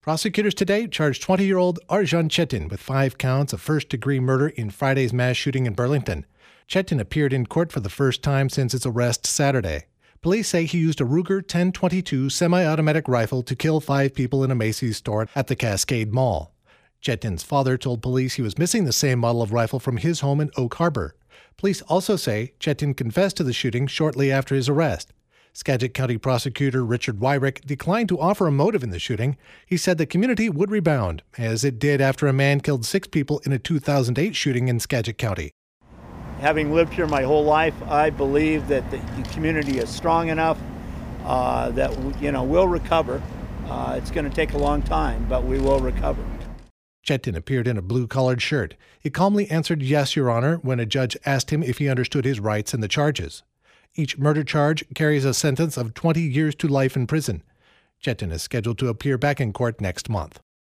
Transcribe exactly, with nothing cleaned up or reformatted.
Prosecutors today charged twenty-year-old Arjan Chetin with five counts of first-degree murder in Friday's mass shooting in Burlington. Chetin appeared in court for the first time since his arrest Saturday. Police say he used a Ruger ten twenty-two semi-automatic rifle to kill five people in a Macy's store at the Cascade Mall. Chetin's father told police he was missing the same model of rifle from his home in Oak Harbor. Police also say Chetin confessed to the shooting shortly after his arrest. Skagit County Prosecutor Richard Wyrick declined to offer a motive in the shooting. He said the community would rebound, as it did after a man killed six people in a two thousand eight shooting in Skagit County. Having lived here my whole life, I believe that the community is strong enough uh, that you know we'll recover. Uh, it's going to take a long time, but we will recover. Chetin appeared in a blue-collared shirt. He calmly answered "Yes, Your Honor," when a judge asked him if he understood his rights and the charges. Each murder charge carries a sentence of twenty years to life in prison. Chetin is scheduled to appear back in court next month.